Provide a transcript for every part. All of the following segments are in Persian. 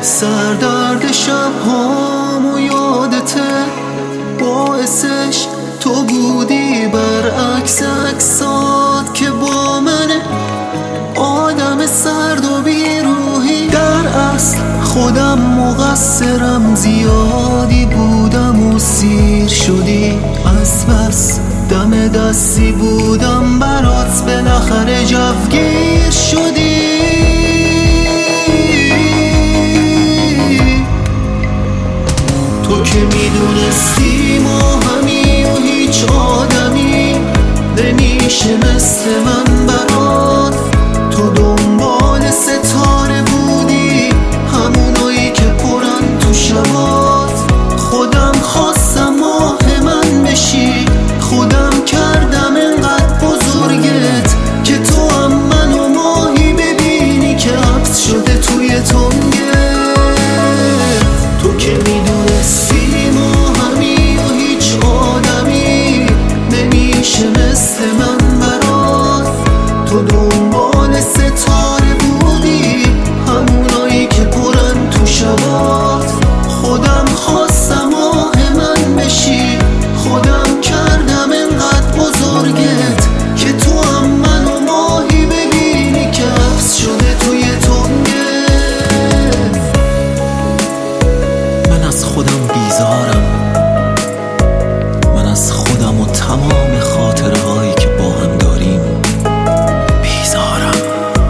سردرد شب‌هامو یادته، باعثش تو بودی، برعکس عکسات که با منه. آدم سرد و بیروحی، در اصل خودم مقصرم، زیادی بودم و سیر شدی. از بس دم دستی بودم برات، بالاخره جوگیر شدی. تو که میدونستی ما همی و هیچ آدمی نمیشه مثل من برات. تو دنبال ستاره بودی، همونایی که پرن تو شبات. خودم خواستم ماه من بشی، خودم کردم انقدر بزرگت که تو هم منو ماهی ببینی که حبس شده توی تنگت. تو که میدونستی ما همی و هیچ آدمی نمیشه مثل من برات. تو دنبال ستاره بودی، همونایی که پرن تو شبات. خودم خواستم ماه من بشی، خودم کردم انقدر بزرگت که تو هم منو ماهی ببینی که حبس شده توی تنگت. من از خودم بیزارم، من از خودم و تمام خاطره هایی که با هم داریم بیزارم.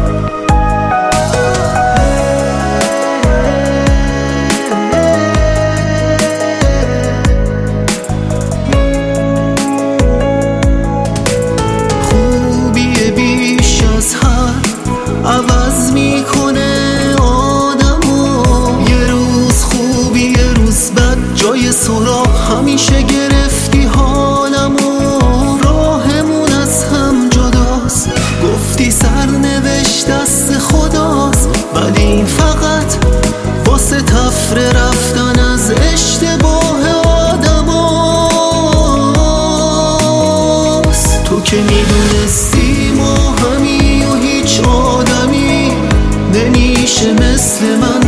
خوبی بیش از حد عوض میکنه آدمو، یه روز خوبی یه روز بد، جای سراغ همیشه گرفتی حالمو. راهمون از هم جداست، گفتی سرنوشت دست خداست، ولی این فقط واسه تفره رفتن از اشتباه آدماست. تو که میدونستی ما همی و هیچ آدمی نمیشه مثل من